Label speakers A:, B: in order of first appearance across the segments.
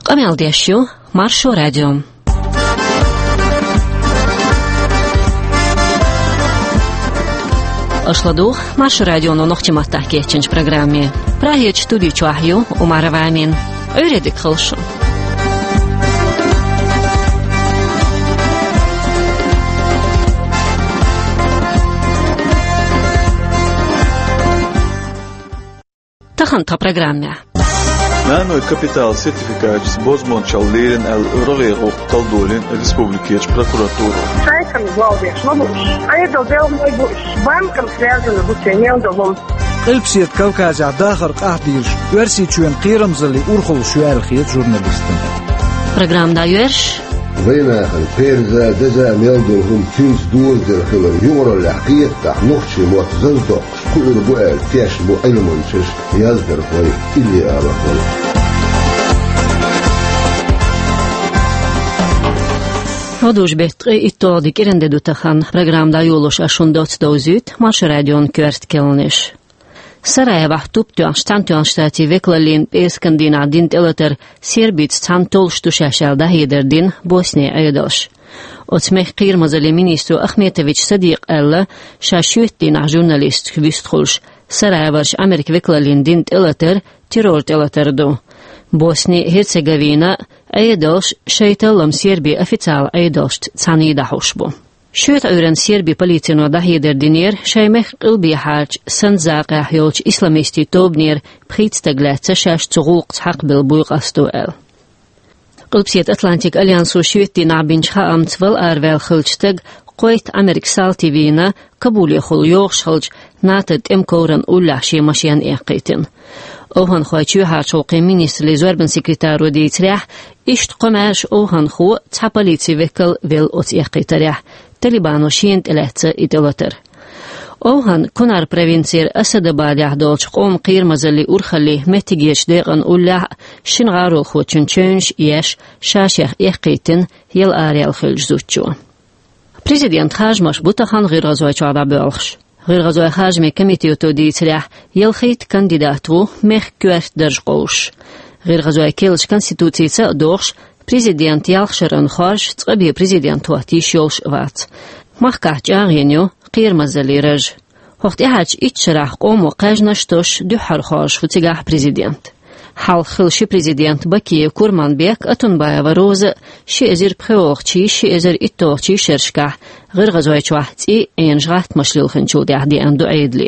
A: Amel Diashu, Marșu Radio. Ашладу Марșу Radio no noxtimatta keçinç proqramı. Prahiç studiu çahyu Umar Vamin. Öğredik xılşı. Tahan ta programma.
B: Nano kapital sertifikāts Bozmončal Līrin el Roviero Taldolin Республикēč prokuratūru.
C: Шайками главдеш, но буш. А это дело мой буш. Банком связано обучением долом.
D: قلبسيت كوكاز عداخر قاعديش ورسي تشوين قيرم زلي أرخل شوال خيط جورناليستن.
A: Program da yörş.
E: وين البيرزا دزا ميلدهم تينس دوز در خلال يورا الحقيقة تحنقش موتزنزدق كل ربوع التياش بو علمونشش يازدر خوي إلي آبخوي
A: Rodus betri ittodik irende dutahan programda yolos aşundot dozut Marșu Radio kört kelnish. Sarajeva tuptuan stantuan stati veklalin eskandina din teleter serbit stantol shtushashal dahiderdin Bosniya aydosh. Otsmeh qirmazali ministru Ahmetović Sadiq alla shashuttin jurnalist kvistkhulsh Sarajevash Amerik veklalin din teleter terror teleterdu. Bosniya Herzegovina aydosh shaytalam serbi oficial aydosh tsanida hushbu. Şöt öğren Serbi politsiyonu dahiderdinir şaymeh qilbi harç sanzaqa yolç islamisti tobnir pritstaglatsa şaş tsuğulq haqbil buyqastu el. Qilbsiyet Atlantik Alliansu şüvetti nabinç haamtsval arvel xilçtag qoyt Amerik saltivina kabuli xul yoğş xilç natet emkoran ullaxshi maşyan eqitin. Ohan xoyçu harçoqi ministrli zorban sekretaru deytrah işt qomash ohan xu tsapalitsi vekal vel ots eqitarah. Talibano şient eletsa idolater. Ohan kunar provinsir Asadabad yahdolç qom qirmazali urxali metigeç deqan ullah şingarul xoçunçunş yeş şaşyah eqitin yel arial xilzutçu. Prezident Hajmash butahan g'irg'azoy chora bo'lx. G'irg'azoy hajmi komiteti deytirah yel xit kandidatu meh kuert darjqosh. G'irg'azoy kelch konstitutsiyasi do'x Prezident Yalxsharan Xorsh tsqabi prezident watish yolsh vat. Mahkah jag'inyo qirmazali raj. Waqti haj itshራሕ qomo qajnashtosh duhar Xorsh futigah prezident. Hal xilshi prezident Bakiye Kurmanbek Atunbayeva Roza shi'ezir pxeoqchi shi'ezir ittoqchi shershkah g'irg'azoy chwahti enjghat mashlilxinchu dahdi andu aydli.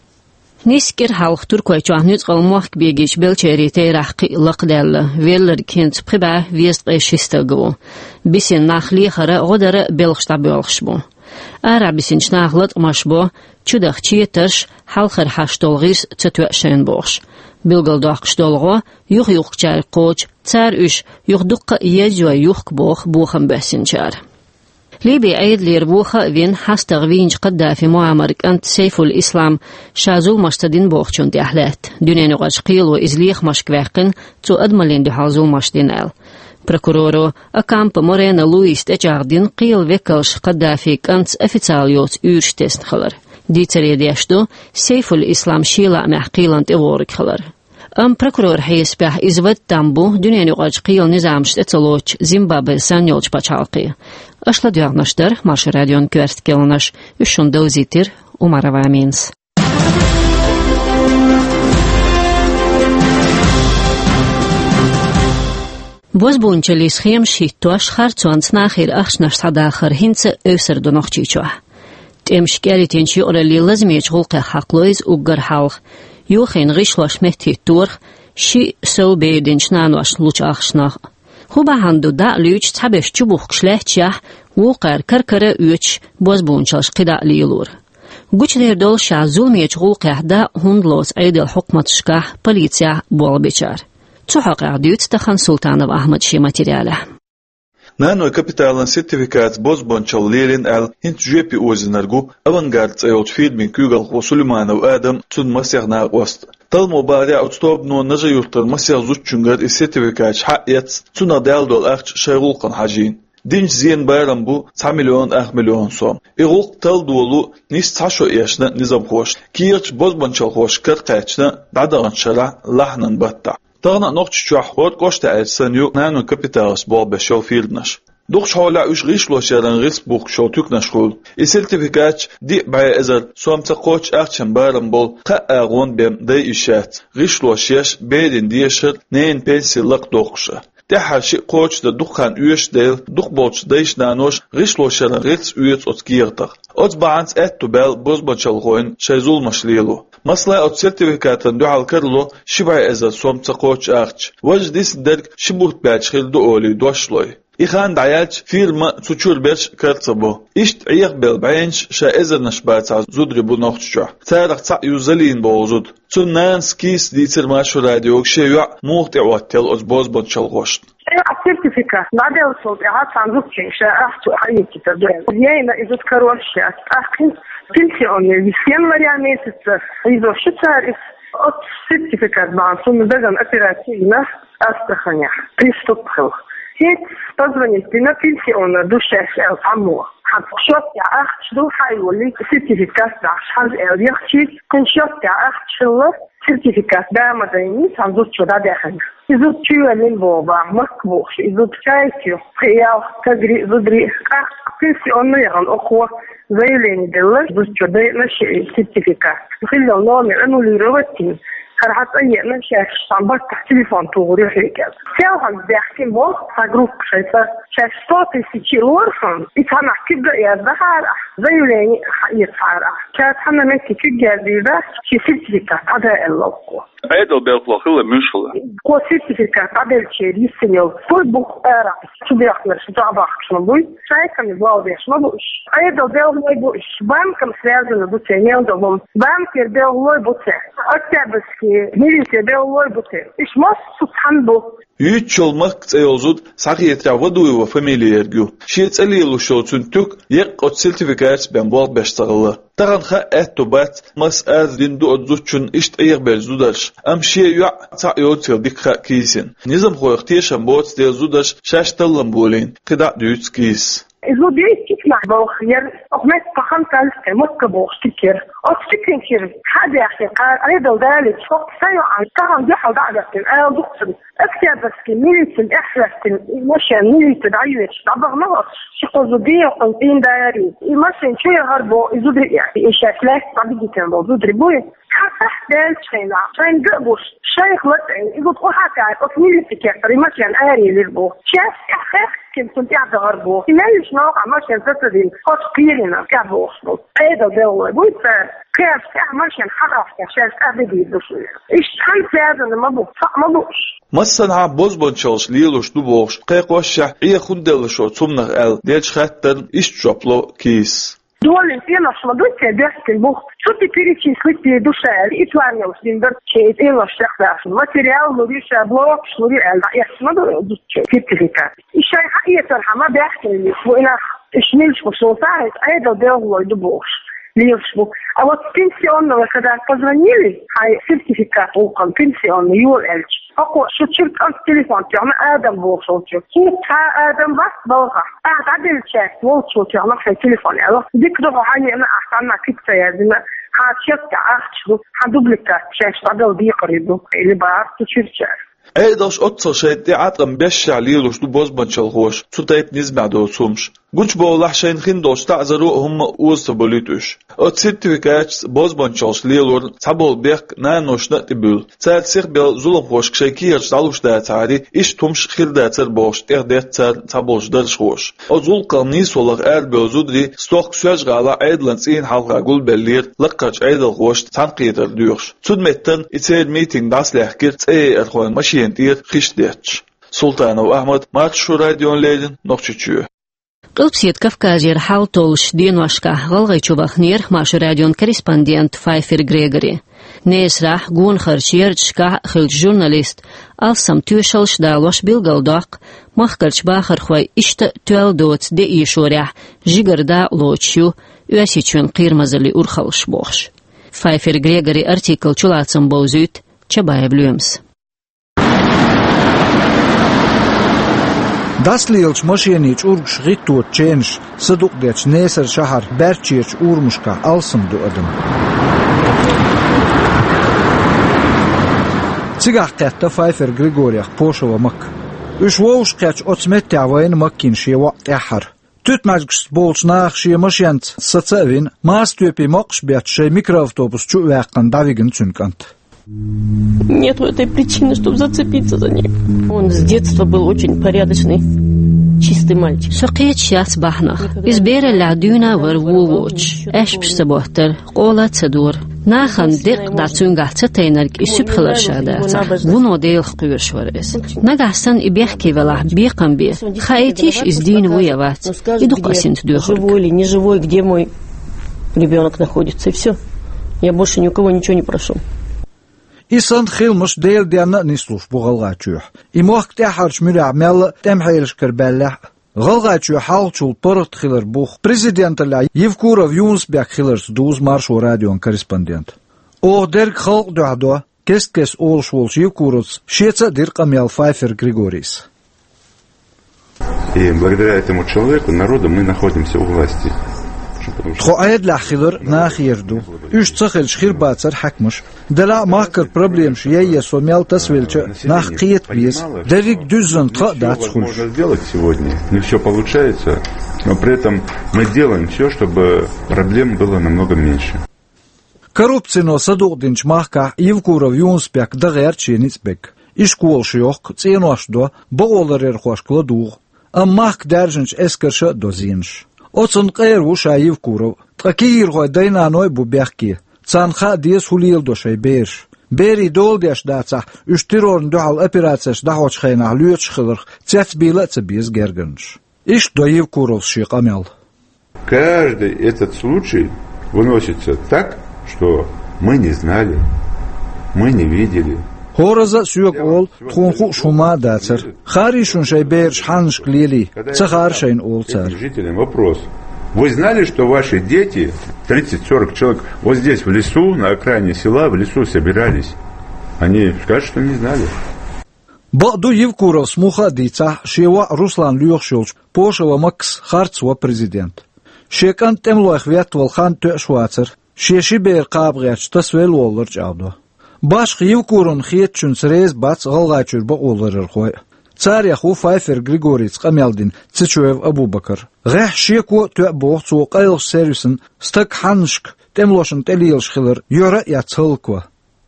A: Niskir halq Turkoy çahnüz qalmaq begiç belçeri teyraqi laqdalla veller kent priba vest qeshistagı. Bisin naxli xara godara belxta belxbu. Arabisin çnaqlat maşbu çudaqçi taş halqar haştolğis çatwashan box. Bilgaldaqştolğu yuq-yuqçar qoç tsar üş yuqduqqa yezwa yuq box buxam basinchar. ليبي أيد ليربوخا وين حستغ وينج قدافي معمر أنت سيف الإسلام شازول مشتدين بوخشون دي أحلات دونين غاش قيل وإزليخ مشكواقن تو أدمالين دي حازول مشتين أل Prokuroro Akampa Morena Luis Teçardin qiyl vekkalsh Qaddafi kants oficialjots uurstest xalar. Diceredeshtu Seyful Islam Shila meh qilant evorik xalar. Prokuror Hayespah izvad tambu düneni qaj qiyl nizamsht etaloch Zimbabwe sanjolch pachalqi. Ashladyoqnashtar Marșu Radion kvert kelnash ushunda uzitir Umarova Mins. Bozbunchali schem shittosh khartsons nakhir akhshnash sadakhir hinse öser donoqchicho. Temshkeritinchi orali lazmech gulqa haqloiz uggar halq. Yuxin gishlosh mehti turx shi sobedinch nanosh luch akhshnach. Huba handu da luch tabesh chubuq shlechach wuqar karkara uch bozbunchal qida lilur. Guchler dol shazulmech gulqahda hundlos aidel hukmatshkah politsiya bolbechar. Цухак Ардюц Тахан Султанов Ахмад Ши материаля.
B: Nano kapitalan sertifikats Bozmončal Līrin el hint juepi ozinargu avangard цайот фильмин Kügal Sulimanov Adam tun masyaghna wast. Talmo bari outstob no najayurtar masyagh zutchungar sertifikats hayyat tuna daldol arch shaygulqan hajin. Dinç ziyen bayram bu 10 milyon som. Iğulq tal dolu nis taşo yaşna nizam xoş. Kirch Bozmončal xoş qatqachna dadagan shara lahnan batta. تغنى نقش جوحود قشتا السنيو نانو كابيتالس بوب شو فيلدنش دوخش حولا ايش غيش لو شارن غيس بوك شو توك نشغول السيرتيفيكات دي باي ازل سومتا قوش اخشن بارن بول قا اغون بيم دي اشات غيش لو شيش بيدن ديشر نين بنسي لق دوخشه تحال شي قوش دا دخان ايش ديل دخ بولش ديش نانوش غيش لو شارن غيس ايش اتكيرتر ات بانس اتو بال بوزبچل غوين شيزول مشليلو مثلا السيرتيفيكات دو على كرلو شبع ازل سومتا قوش اخش وجديس درك شبوت باج خيل دو اولي دوشلوي إخان دعيات فيرما تشور بيرش كرتبو إشت عيق بالبعينش شا إزر نشبات زودري بو نوختشو تارق تا يوزلين بوزود تون نانس كيس ديتر ماشو راديوك شيوع موقت عواتل أزبوز بنشل غشت
C: السيرتيفيكات بعد وصلت إعادة عن ذكي شاء حقيقي كتابين يانا إذا تكروا الشيء أخي تنسي أني بسيان مرياني تتصر إذا شو تعرف السيرتيفيكات بعد ثم دقن أتراتينا أستخنيا تريستوبخل هيك позвонить на пенсионную душе саму. Счет я ахчу хайволи сертификат наш хаз эльяхчи кун счет я ахчу сертификат да мадайни санзут чуда дахан. Изут чуялин боба макбух изут чайкю приял кагри зудри ах пенсионный он охо заявление делать изут чуда наш сертификат. خلوا الله من أنه لروتين راح أطيّنا شاف صنبات تليفون توري هيك. ساهم بيحكي مو فجروب شايفة شاف صوتي في كيلورفون. إتنا كده يا ظهر زي لين يصارع. كانت حنا ماشي كده جديدة شي سيرتيفيكات هذا اللوكو.
B: أيضا بالفلاخلة مشكلة.
C: كو سيرتيفيكات هذا الشيء يسنيو. كل بوك أرا شو بيحكي شو تعبان شو نبوي. شايف كم يبغى بيش ما بوش. أيضا بيقول بوش. بام كم سيازن بوتين يوم بام كده بيقول بوتين. أكتر ميليتي بيقول بوتين. إيش ما سبحان بو.
B: يتشلمك تيوزود ساقيت يعودوا وفاميلييرجو شيت أليلو شوتون توك يقعد سيرتيفيكات بنبوغ بيشتغل تغن خا اتوبات مس ازدين دو ادزوتشن اشت ايغ بيزودش امشي يع تعيوتر ديك خا كيسين نظام خو اختيشن بوت دي زودش شاشتلن بولين قدا دوتس كيس
C: إذا بيجي تسمع بوخير أخمس فخمت ألف مكة بوخشكر أتفكر هذا يا أخي قال أيضا ذلك فوق سيء عن كهم جحد عدد أنا دكتور أكتب بس كمية الإحساس مش مية العيش طبعا ما شقوزودية قنطين داري مثلا شو يهربو يزودري يعني إيش أكلاك طبيعي كان بوزودري بوي حتى دال شينا شين قبوش شيخ لطعين يقول تقول حتى أكملي فكرة مثلا آري للبو شاف أخير كنت قاعد غربو ليش نوقع ماشي تدين خاص كيرنا كابو وصلوا أيضا دول بوي كيف ماشي حرف كشاف أبدي بشوي إيش خلف هذا ما بوش
B: مثلا بوز بنشلش ليلوش دوبوش قيق وشح إيه خندلشو تصمنغ ال ديش خاطر إيش جابلو كيس
C: دول الفينا شمدوت كدرس البوخ شو تبيريتشي سليتي دوشة إيطوانيا وسلندر شيء إيه الشيخ ده ماتريال نوريش بلوك نوري ال يحسمدو سيرتيفيكات الشيء حقيقة الحما بيحكي لي وإنا إشميلش بصوتات أيضا دول دوبوش ليشبو أو بنسيون وكذا تزنيلي هاي سيرتيفيكات وقم بنسيون يول إلش أقوى شو تشيك أنت تليفون تعمل آدم بوصوتي كيف آدم بس بوقع عدل شاك وصوتي عمل في تليفون يعني ديك دغه هاي أنا أحسن كيف يا هاتشك أختشو هدوبلكات شاش عدل بيقريبو اللي بعرف تشير
B: أيضاش أتصل شيء عطم بيشع ليلوش دو بوز بنشلغوش تطيت نزمع دوتسومش قلت بولح شين خندوش تعزروا هم وصبوليتوش السيرتيفيكات بوز بنشلش ليلور تبول بيك نانوش نتبول تال سيخ بيل ظلم خوش كشيكيرش تعلوش دات عادي إيش تومش خير داتر بوش تغديت تال تبولش درش خوش أزول قرنيس ولغ آل بوزودري ستوك سواج غالا عيدلنس إين حلقا قول بلير لقاج عيدل خوش تنقيدر ديوش تدمتن إتسير ميتينج داس لحكير تأي أرخوان ماشي ينتير خيش ديتش سلطان وأحمد مارتشو راديون ليدن نقشتشوه
A: قلبسيت كافكازير حال طولش دين واشكا غلغيتشو بخنير ماشو راديون كريسباندينت فايفر غريغوري نيس راح قون خرشير شكا خلج جورناليست ألسم توشلش دالوش بيلغلدوق مخكرش باخر خوي اشت توال دوت دي ايشوريح جيگر دا لوچيو واسيچون قيرمزلي ارخلش بوخش فايفر غريغوري ارتيكل چولاتسم بوزيت چبايا بلومس
D: داسليلش ماشينيش أورغش غيتوت تشينش صدق ديش نيسر شهر برچيش أورمشكا ألسم دو أدم Цигах кэтта Файфер Григориях Пошева мак. Уж воуш кэч оцметти авайн маккин шева эхар. Тут мажгс болчнах шие машянц сацавин мастюпи макш бят шей микроавтобус чу вяккан давиган цюнкант.
F: Нет этой причины, чтобы зацепиться за ней. Он с детства был очень порядочный, чистый мальчик.
A: Сокет шац бахна. Избера ладюна варвуоч. Эшпш сабохтер. Кола цадур. Нахан дик дацунгах цатейнарк исюбхлар шадата. Вуно дейл хкуюшварес. Нагасан ибехки велах бихкам би. Хаитиш из дин вуяват. Иду касинт дюхурк.
F: Живой или не живой, где мой ребенок находится, и все. Я больше ни у кого ничего не прошу.
D: إيسان خيل مش ديل ديانا نسلوش بغلغاتشوح إموخ تحرش ملع ميلا تمحيلش كربالح غلغاتشو حالشول برغت خيلر بوخ بريزيدنت اللي يفكورة يونس بيك خيلر دوز مارشو راديون كورسبوندنت أوه ديرك خلق دعدو كست أولش ولش يفكورس شيتsa дирка мел Файфер Григорис.
G: И благодаря этому человеку, народу, мы находимся у власти.
D: خواهد لحخيلر ناخيردو اش تخل شخير باتر حكمش دلا ماكر проблем شيء سوميال تسويلچ ناخقيت بيز دريك دزن قدات
G: схуш. Можно сделать сегодня, не все получается, но при этом мы делаем все, чтобы проблем было намного меньше.
D: Коррупцино садугдинч махка Евкуров Юнспек дагерчиницбек. Ишкол шиох ценоашдо бооларер хошкладуг. Аммах держинч эскерша дозинш. Оцон قيرو شايف كورو تقير غو دينا نوي بو بيحكي تسانخا ديس هوليل دو شاي بيرش بيري دول ديش داتا اشترون دعال операциеш дахоч خينا ليوش خلر تسبيلا تبيز гергенш иш доев куров шиqamel.
G: Каждый этот случай выносится так, что мы не знали, мы не видели.
D: Хороза сүйөк ол тхунху шума дацер. Харишун шай берш ханшк лили. Цахар шайн ол цар.
G: Жителям вопрос. Вы знали, что ваши дети, 30-40 человек, вот здесь в лесу, на окраине села, в лесу собирались? Они скажут, что не знали.
D: Баду Евкуров смуха дица шева Руслан Люхшулч Пошева Макс Харцва президент. Шекан темлоих ветвал хан төшвацер. Шеши бер қабғач тасвел олар жавду. Башқ Евкурун хиетчун срез бац ғалғачур ба оларыр қой. Царяху Файфер Григорец қамелдин Цичуев Абубакар. Ғэх шеку төә боғцу қайлық сервисін стак ханшк темлошын телиелш хилер юра яцылква.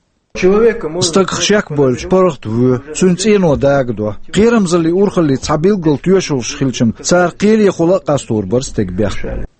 D: Стак хшак больш порохт ву цунцино дагдо. Қирамзали урхали цабилгл тюшулш хилчим цар қири хула қастур бар стек бях.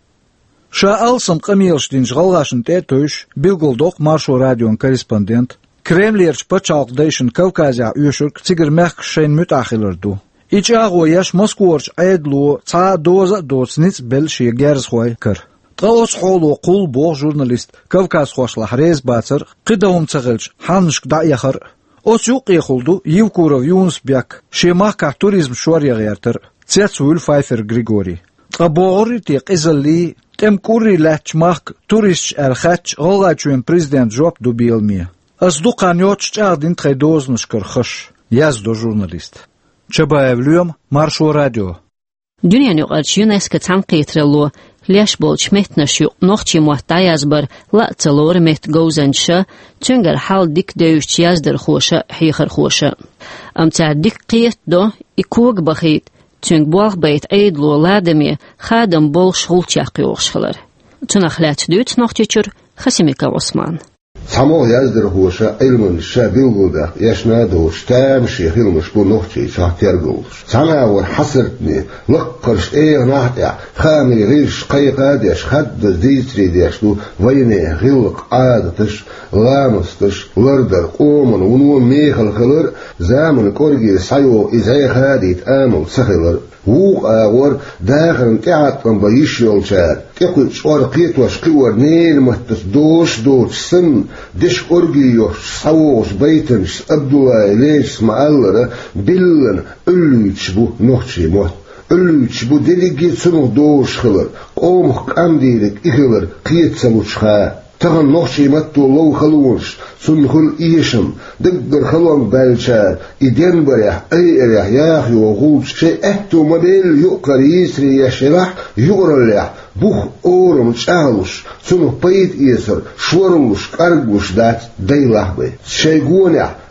D: Ша алсам қамиелштин жғалғашын тәтөш билгулдоқ маршо радион корреспондент Кремлерч пачалқдайшын Кавказя үйшірк цигір мәхкшайн мүтахилырду. Ич ағо яш Москворч айдлу ца доза доцниц бел ши герз хой кір. Тғалоц холу қул боқ журналист Кавказ хошлах рез бацыр қидауым цағылч ханшк да яхыр. Оцю қиқылду Евкуров Юнсбек шемахка туризм шуария гертір цецуил Файфер Григорий. Тғабоғыры тек изалли темкури ләчмах турист әрхәч ғалғачуен президент жоп дубилмия. Аздуқан йотч ағдин тғайдозныш кірхыш. Яздо журналист. Чабаевлюем Маршо радио.
A: Дүниян юғарч ЮНЕСКО танқитрелу леш болч метнаш юқ нохчи муатта язбар ла цалор мет гоузанша чунгар хал дик дэюш яздыр хоша хихар хоша. Амца дик қиет до икуг бахит чунг буах байт айдлу ладами хадам бол шулчақ юғшылар. Чунахлят дүйт нохчичур Хасимика Осман.
E: Само яздыр хоша илмын ша билгуда яшнадош тамши хилмыш бу нохчи шахтергулш. Сана вор хасыртни лыққырш нахтя хами риш қайқадеш хадды зитри дешту вайне хилық адатыш ламыстыш лырдар қомын уну мехыл қылыр замын корги сайо изай хадит амыл сахилыр. ووق اور داخل تعطن بيش يولشار تقول شوار قيت وشقور نيل متصدوش دوش سن دش أرجيوش صوش بيتنش أبدوا ليش مالرة بلن ألوش بو نوشي موت ألوش بو دلقي سنو دوش خلر قومك أمديلك إخلر قيت سلوش خا تغن نوشي متو لو خلوش سنخل إيشم دقدر خلوان بالشار إدين بريح أي إريح ياخي وغوش شيء أهتو مبيل يؤقر يسري يشرح يغرلح بوخ أورم تشاهلوش سنو بيت إيسر شورموش كارجوش دات داي لحبي شيء قونع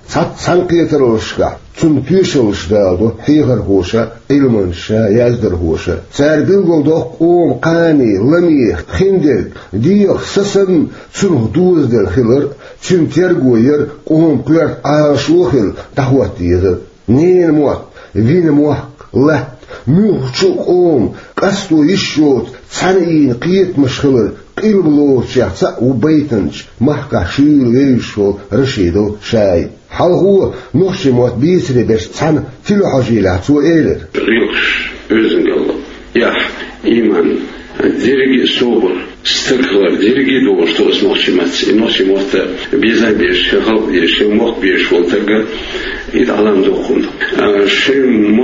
E: Sanqiyatırılışqa, tün püşülüşdağdı, hiyğır hoşa, ilmanşa, yazdır hoşa. Sərbil qolduq, qani, lamih, xindir, diyoq, sasın, tün huduzdir xilır, tün tergoyir, qüyart aşu xil, dahvat diyizir. Neyin muaq, vin muaq, lat, mühçuq qastu işyot, saniyin qiyetmiş xilır, qilbulu çaqsa u baytınç, mahqa şiir verişol, rışidu şay. Halhu nuhşimot bisri beş san filo hajila suelir.
H: Riyokş, özün galım. Ya, iman, dergi sobur, stıklar, dergi doğuştuğuz nuhşimot da bizden bir şey, halk bir şey, muhk bir şey oltaga, it alam dokun. Şey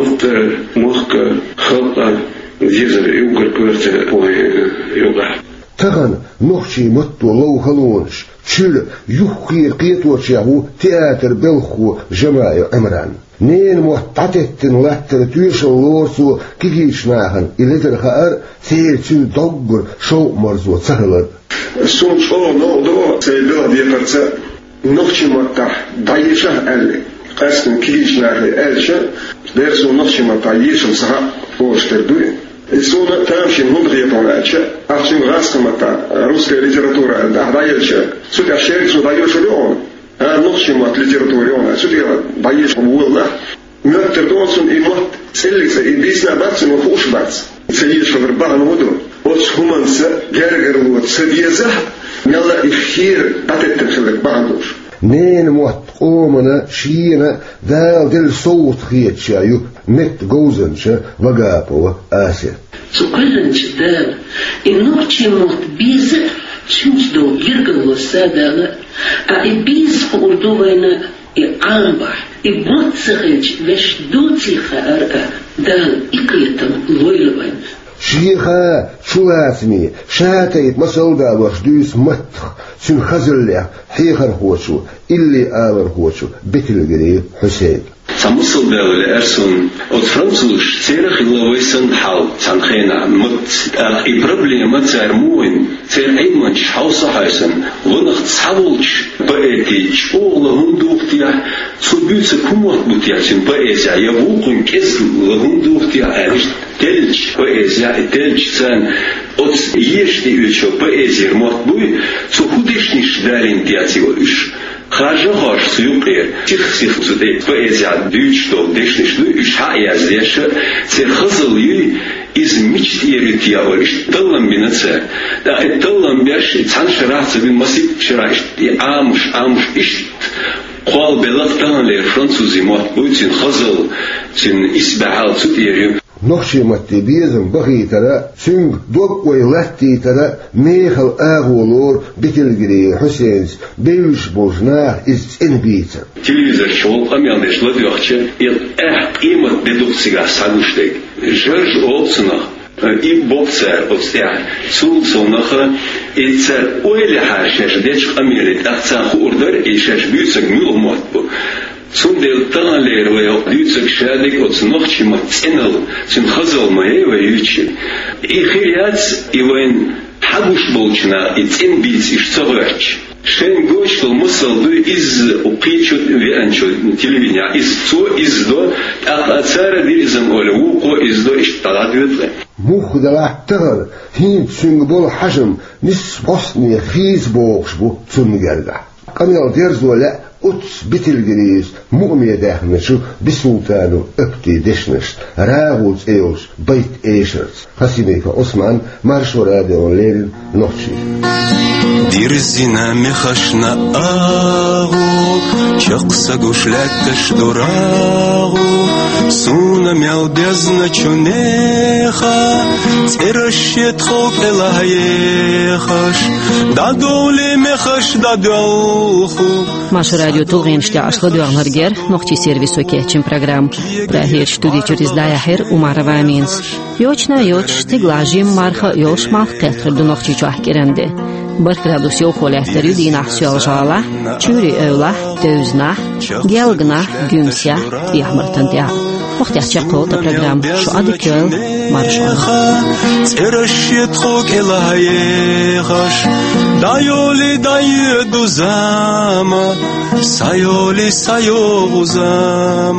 H: muhka, halka, dizir, yugur kürte, yoga.
E: Tağın nuhşimot dolu halunç. Çül yuhqir qiyatwaçyahu teatr belxu jama'i Imran. Neyin muhtatettin lahtır tüyşallorsu kigiçnahan ilidir xaar seyirçül doggur şov marzu çahılır.
I: Sonuç o ne oldu? Seydil diye kartsa nuhçimatta dayışah elli. Qastin kigiçnahi elşe dersu nuhçimatta yeşim saha oşter duy. Sonra tamşin hundriye ponlaçı, ахчин раскомата русская литература даёшь, сюда шерсть даёшь он, ночью от литературы он, сюда даёшь волна, мёртер донсон и мот целится и бисна бацну хушбац, цеешь в рбан воду, от хуманса гергерлот севьеза, мяла ихир атеттер бандуш.
E: Нeen muat qomana shiina daal del sout khietchayu met gozancha vagapova asia.
J: Цукрынч дал, и ночи мот биз чунчдо гиргало садала, а и биз урдувайна и амба, и боцахыч веш дуциха арка дал икретам лойловайн.
E: Шиха шулатми шатайт масалда вахдюс матх син хазлля хихар хочу илли авар хочу бетилгери Хусейн.
H: Самусл дал эрсон от француз церах ловайсан хал цанхена мут и проблема цармуин цер эйманч хауса хайсан лунах цавулч поэтич оғла хундуқтия субюца кумат бутячин поэзия я вукун кес хундуқтия эриш Телч поэзия, телч цен от ешни учо поэзия мотбуй, цу худешниш дарин диатио уш. Хажа хаш сюпер, тих цуде поэзия дючто дешниш уш хая зеша, цер хазал юй из мечт ерития ориш таллам бинаце. Да таллам бяш цаншрахц бин масик чраш и амш иш. Қуал белак танлер французи мотбуй цин хазал цин исбахал цудерю.
E: Нохшиматти безым бахитара, сүнг доккой латтитара, мехал агулор бетилгири Хусейнс, бейш божнах из энбийца.
H: Телевизор шел, амяндеш ладьохче, и имат бедукцига сагуштег. Жерж олцунах, и бокцер отстя, цулцунаха, и цер ойле хашеш, деч амелит, ахцаху урдар, и шеш бюцаг милумотбу. Цундел талер вео дюцак шадик от нохчи маценал, цун хазал маева ючи. И хиряц и вен хагуш болчна и цен биц иш цагач. Шен гошкал мусал ду из упичу венчу телевидения из цо из до а цара диризм олуко из до иш таладветле.
E: Мухдала тагар хин цунг бол хажм нис босни хиз бокшбу цунгерга. Камел дерзола Uts bitilgiriz mu'miye dahneshu bisultanu öpti deşneş rağuts eos bayt eşers Hasineyka Osman marşorade onlerin nohçi
K: Dirzina mechashna agu Чакса гушляташ дурагу Суна мяу бездна чунеха Церащет хок элаехаш Дадоли мехаш дадолху
A: Maš radio Tulgīnšķā ašladuānarger, nohči servisu kēčim program. Prahir študī čuris dājahir umara vāmīns. Jočna joč stiglažim marha još mah tetrdu nohči čuahkirende. Barkradus jokolēhteri dīnah sualžāla, čūri övlah, dövznah, gelgnah, gümsjah, jahmartandjah. وقت يحجقوا تبرنامج شو أديكل مرشان
K: ترشيت خوك إلهيخش دايولي دايدو زاما سايولي سايو زاما